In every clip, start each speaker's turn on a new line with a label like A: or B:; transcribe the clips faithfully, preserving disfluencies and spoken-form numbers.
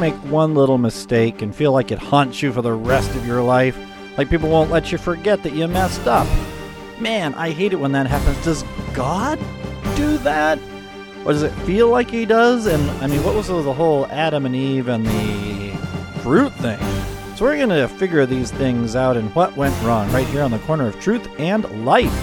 A: make one little mistake and feel like it haunts you for the rest of your life, like people won't let you forget that you messed up. Man, I hate it when that happens. Does God do that? Or does it feel like he does? And, I mean, what was the whole Adam and Eve and the fruit thing? So we're going to figure these things out and what went wrong right here on the Corner of Truth and Life.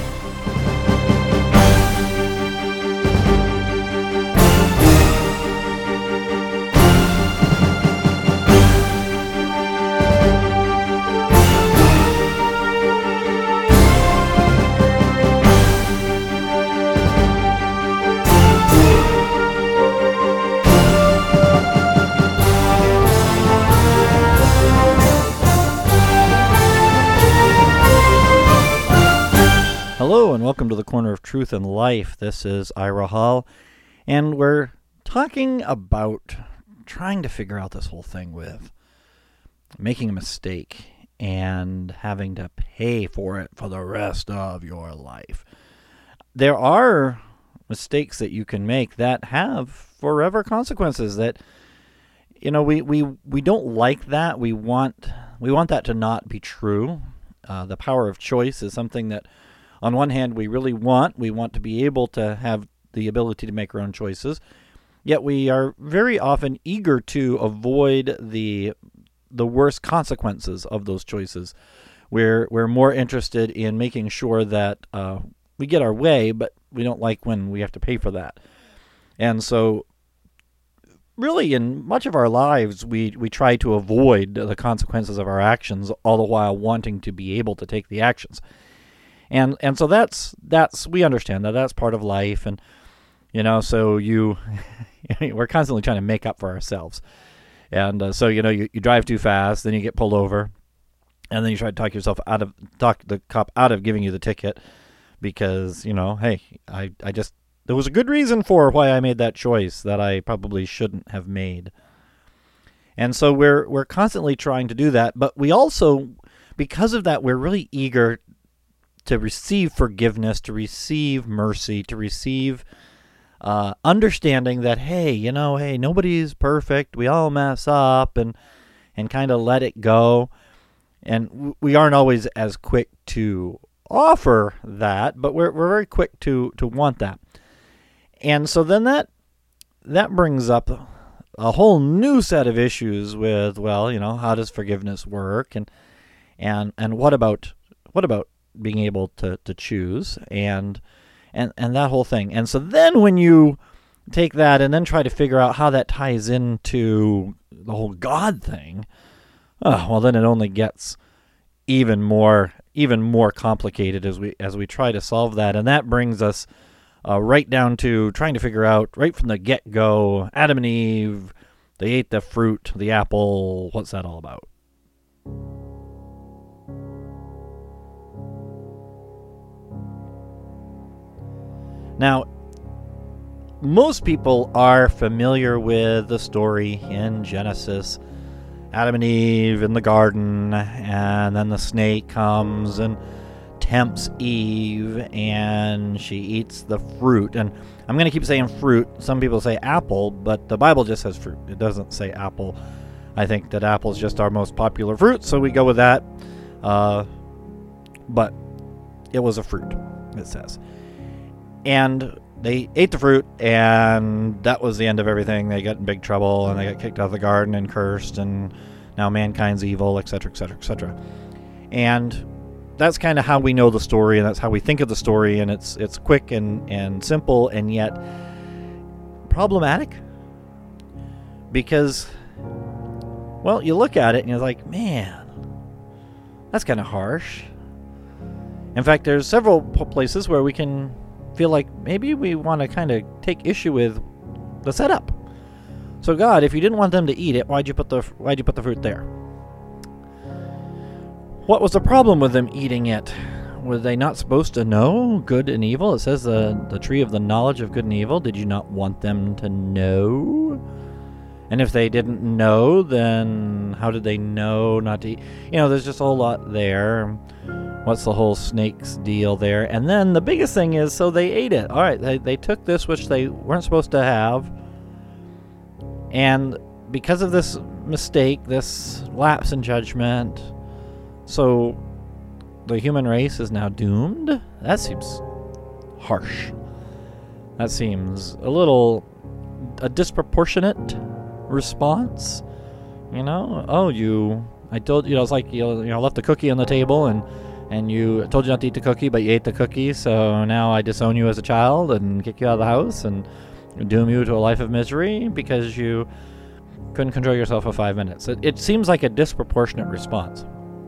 A: Hello and welcome to the Corner of Truth and Life. This is Ira Hall, and we're talking about trying to figure out this whole thing with making a mistake and having to pay for it for the rest of your life. There are mistakes that you can make that have forever consequences that, you know, we, we, we don't like that. We want, we want that to not be true. Uh, the power of choice is something that on one hand, we really want. We want to be able to have the ability to make our own choices. Yet we are very often eager to avoid the the worst consequences of those choices. We're, we're more interested in making sure that uh, we get our way, but we don't like when we have to pay for that. And so really in much of our lives, we, we try to avoid the consequences of our actions, all the while wanting to be able to take the actions. And and so that's that's we understand that that's part of life, and you know, so you we're constantly trying to make up for ourselves, and uh, so you know you, you drive too fast, then you get pulled over, and then you try to talk yourself out of talk the cop out of giving you the ticket because you know, hey, I I just there was a good reason for why I made that choice that I probably shouldn't have made, and so we're we're constantly trying to do that, but we also because of that we're really eager to receive forgiveness, to receive mercy, to receive uh, understanding that, hey, you know, hey, nobody's perfect. We all mess up and and kind of let it go. And we aren't always as quick to offer that, but we're we're very quick to to want that. And so then that that brings up a whole new set of issues with, well, you know, how does forgiveness work, and and and what about what about being able to, to choose and and and that whole thing. And so then when you take that and then try to figure out how that ties into the whole God thing, oh, well then it only gets even more even more complicated as we as we try to solve that. And that brings us uh, right down to trying to figure out right from the get-go, Adam and Eve, they ate the fruit, the apple, what's that all about? Now, most people are familiar with the story in Genesis. Adam and Eve in the garden, and then the snake comes and tempts Eve, and she eats the fruit. And I'm going to keep saying fruit. Some people say apple, but the Bible just says fruit. It doesn't say apple. I think that apple is just our most popular fruit, so we go with that. Uh, but it was a fruit, it says. And they ate the fruit, and that was the end of everything. They got in big trouble, and they got kicked out of the garden and cursed, and now mankind's evil, et cetera, et cetera, et cetera. And that's kind of how we know the story, and that's how we think of the story, and it's it's quick and, and simple, and yet problematic. Because, well, you look at it, and you're like, man, that's kind of harsh. In fact, there's several places where we can feel like maybe we want to kind of take issue with the setup. So God, if you didn't want them to eat it, why'd you put the why'd you put the fruit there? What was the problem with them eating it? Were they not supposed to know good and evil? It says the the tree of the knowledge of good and evil. Did you not want them to know? And if they didn't know, then how did they know not to eat? You know, there's just a whole lot there. What's the whole snakes deal there? And then the biggest thing is, so they ate it. All right, they, they took this, which they weren't supposed to have. And because of this mistake, this lapse in judgment, so the human race is now doomed? That seems harsh. That seems a little a disproportionate response. You know, oh, you, I told you, know, it's like, you know, left the cookie on the table, and and you told you not to eat the cookie, but you ate the cookie, so now I disown you as a child and kick you out of the house and doom you to a life of misery because you couldn't control yourself for five minutes. It, it seems like a disproportionate response.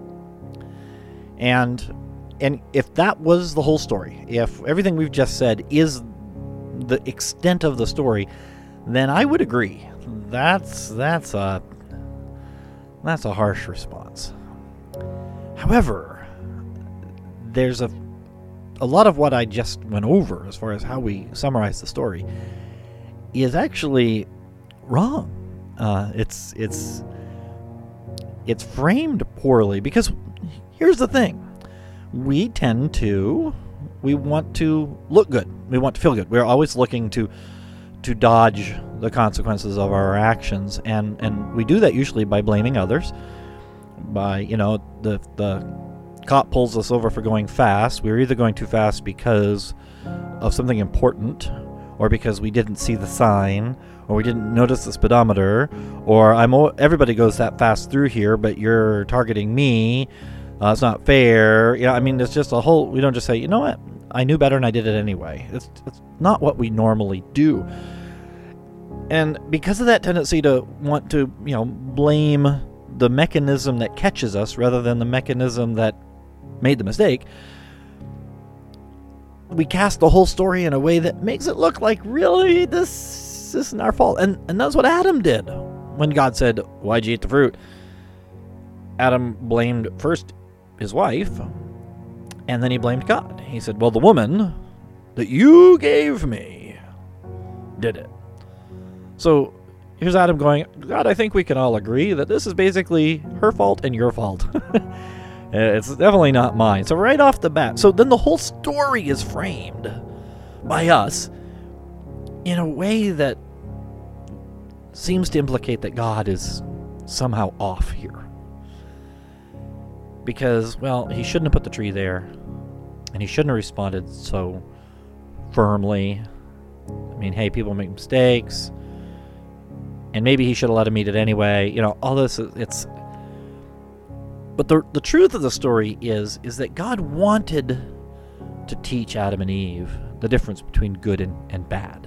A: And and if that was the whole story, if everything we've just said is the extent of the story, then I would agree. That's that's a that's a harsh response. However, there's a a lot of what I just went over as far as how we summarize the story is actually wrong. Uh, it's it's it's framed poorly because here's the thing: we tend to we want to look good, we want to feel good. We're always looking to to dodge the consequences of our actions, and and we do that usually by blaming others. By you know the the cop pulls us over for going fast. We're either going too fast because of something important, or because we didn't see the sign, or we didn't notice the speedometer, or I'm o- everybody goes that fast through here, but you're targeting me. Uh, it's not fair. Yeah, I mean, it's just a whole. We don't just say, you know what, I knew better and I did it anyway. It's it's not what we normally do. And because of that tendency to want to, you know, blame the mechanism that catches us rather than the mechanism that made the mistake, we cast the whole story in a way that makes it look like really this isn't our fault. And and that's what Adam did when God said, "Why'd you eat the fruit?" Adam blamed first his wife, and then he blamed God. He said, "Well, the woman that you gave me did it." So here's Adam going, God, I think we can all agree that this is basically her fault and your fault. It's definitely not mine. So right off the bat, so then the whole story is framed by us in a way that seems to implicate that God is somehow off here. Because, well, he shouldn't have put the tree there, and he shouldn't have responded so firmly. I mean, hey, people make mistakes, and maybe he should have let him eat it anyway. You know, all this, it's... But the the truth of the story is, is that God wanted to teach Adam and Eve the difference between good and, and bad.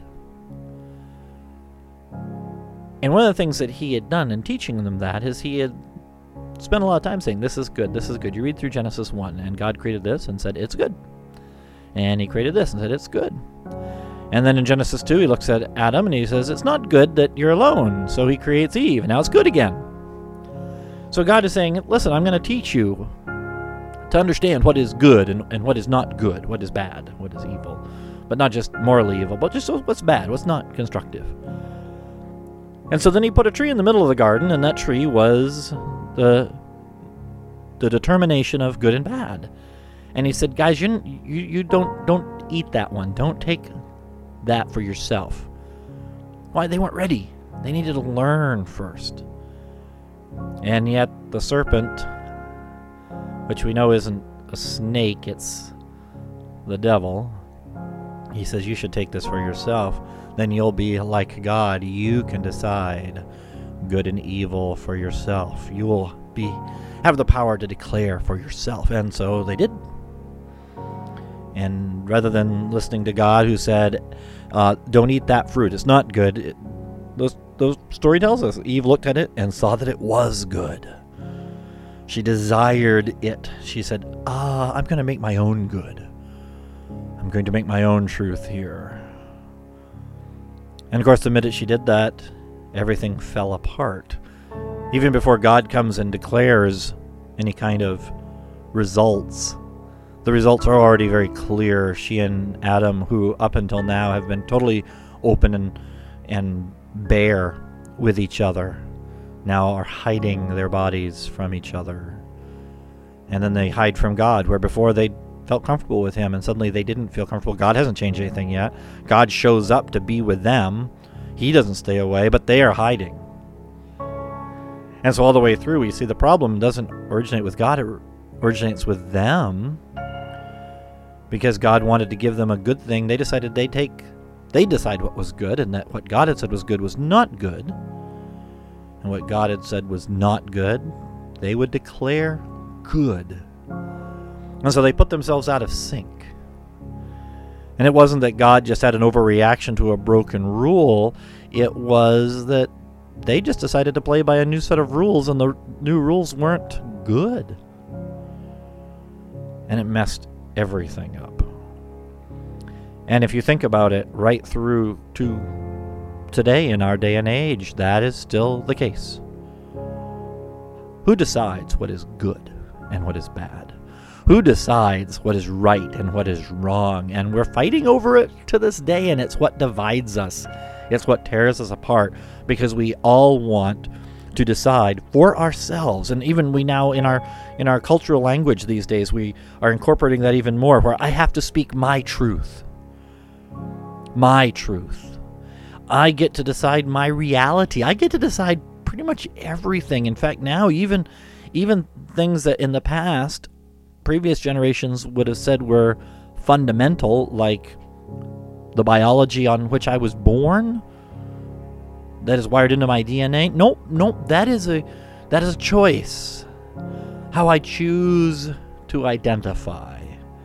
A: And one of the things that he had done in teaching them that is he had spent a lot of time saying, this is good, this is good. You read through Genesis one, and God created this and said, it's good. And he created this and said, it's good. And then in Genesis two, he looks at Adam and he says, it's not good that you're alone. So he creates Eve, and now it's good again. So God is saying, listen, I'm going to teach you to understand what is good and, and what is not good, what is bad, what is evil. But not just morally evil, but just what's bad, what's not constructive. And so then he put a tree in the middle of the garden, and that tree was the the determination of good and bad. And he said, guys, you you, you don't don't eat that one. Don't take that for yourself. Why? They weren't ready. They needed to learn first. And yet the serpent, which we know isn't a snake, it's the devil, he says, you should take this for yourself. Then you'll be like God. You can decide good and evil for yourself. You will be have the power to declare for yourself. And so they did. And rather than listening to God, who said, uh, don't eat that fruit, it's not good, it, those The story tells us Eve looked at it and saw that it was good. She desired it. She said, ah, I'm going to make my own good. I'm going to make my own truth here. And of course, the minute she did that, everything fell apart. Even before God comes and declares any kind of results, the results are already very clear. She and Adam, who up until now have been totally open and and bare with each other, now are hiding their bodies from each other. And then they hide from God, where before they felt comfortable with him, and suddenly they didn't feel comfortable. God hasn't changed anything yet. God shows up to be with them. He doesn't stay away, but they are hiding. And so all the way through, we see the problem doesn't originate with God, it originates with them. Because God wanted to give them a good thing, they decided they take, they decide what was good, and that what God had said was good was not good. And what God had said was not good, they would declare good. And so they put themselves out of sync. And it wasn't that God just had an overreaction to a broken rule. It was that they just decided to play by a new set of rules, and the new rules weren't good. And it messed everything up. And if you think about it, right through to today in our day and age, that is still the case. Who decides what is good and what is bad? Who decides what is right and what is wrong? And we're fighting over it to this day, and it's what divides us. It's what tears us apart, because we all want to decide for ourselves. And even we now, in our in our cultural language these days, we are incorporating that even more, where I have to speak my truth. My truth. I get to decide my reality. I get to decide pretty much everything. In fact, now even even things that in the past previous generations would have said were fundamental, like the biology on which I was born, that is wired into my D N A. Nope, nope, that is a that is a choice. How I choose to identify.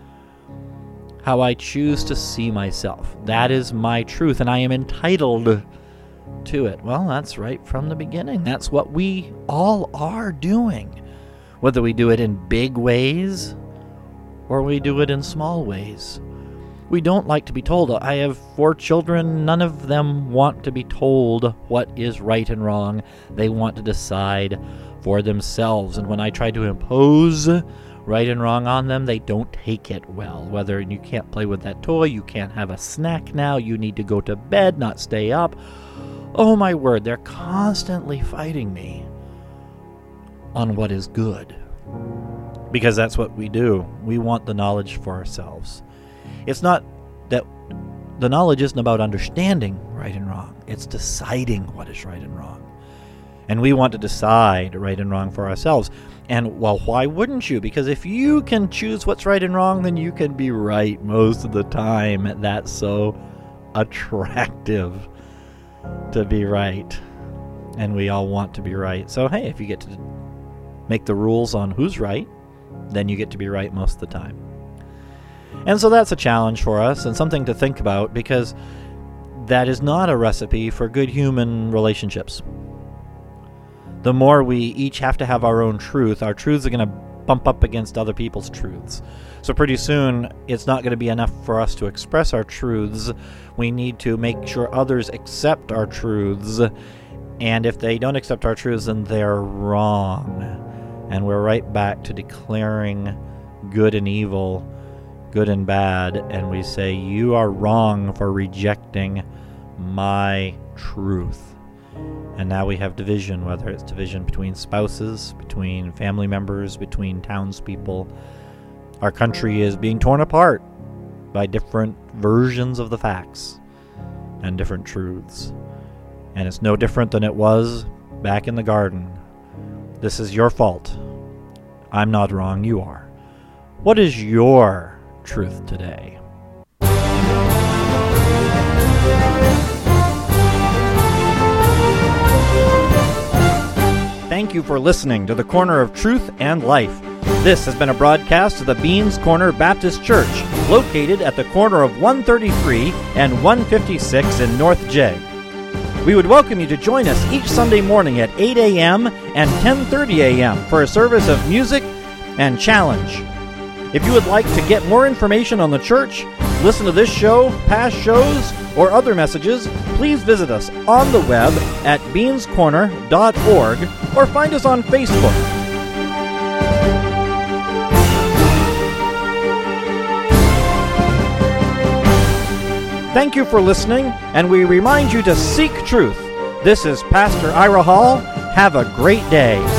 A: How I choose to see myself. That is my truth, and I am entitled to it. Well, that's right from the beginning. That's what we all are doing. Whether we do it in big ways or we do it in small ways. We don't like to be told. I have four children. None of them want to be told what is right and wrong. They want to decide for themselves. And when I try to impose right and wrong on them, they don't take it well. Whether you can't play with that toy, you can't have a snack now, you need to go to bed, not stay up. Oh my word, they're constantly fighting me on what is good. Because that's what we do. We want the knowledge for ourselves. It's not that the knowledge isn't about understanding right and wrong. It's deciding what is right and wrong. And we want to decide right and wrong for ourselves. And, well, why wouldn't you? Because if you can choose what's right and wrong, then you can be right most of the time. That's so attractive to be right. And we all want to be right. So, hey, if you get to make the rules on who's right, then you get to be right most of the time. And so that's a challenge for us and something to think about, because that is not a recipe for good human relationships. The more we each have to have our own truth, our truths are going to bump up against other people's truths. So pretty soon, it's not going to be enough for us to express our truths. We need to make sure others accept our truths. And if they don't accept our truths, then they're wrong. And we're right back to declaring good and evil, good and bad, and we say, you are wrong for rejecting my truth. And now we have division, whether it's division between spouses, between family members, between townspeople. Our country is being torn apart by different versions of the facts and different truths. And it's no different than it was back in the garden. This is your fault. I'm not wrong, you are. What is your truth today? Thank you for listening to the Corner of Truth and Life. This has been a broadcast of the Beans Corner Baptist Church, located at the corner of one thirty-three and one fifty-six in North J. We would welcome you to join us each Sunday morning at eight a.m. and ten thirty a.m. for a service of music and challenge. If you would like to get more information on the church, listen to this show, past shows, or other messages, please visit us on the web at beans corner dot org or find us on Facebook. Thank you for listening, and we remind you to seek truth. This is Pastor Ira Hall. Have a great day.